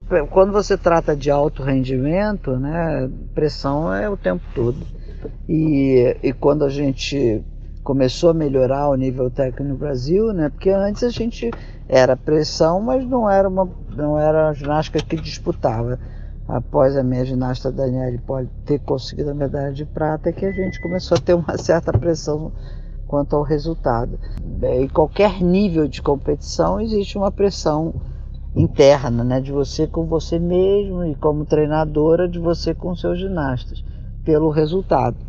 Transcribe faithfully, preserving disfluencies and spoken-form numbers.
quando você trata de alto rendimento, né, pressão é o tempo todo. E, e quando a gente começou a melhorar o nível técnico no Brasil, né, porque antes a gente era pressão, mas não era uma, não era a ginástica que disputava. Após a minha ginasta Daniele pode ter conseguido a medalha de prata, é que a gente começou a ter uma certa pressão quanto ao resultado. Em qualquer nível de competição existe uma pressão interna, né, de você com você mesmo e como treinadora de você com seus ginastas, pelo resultado.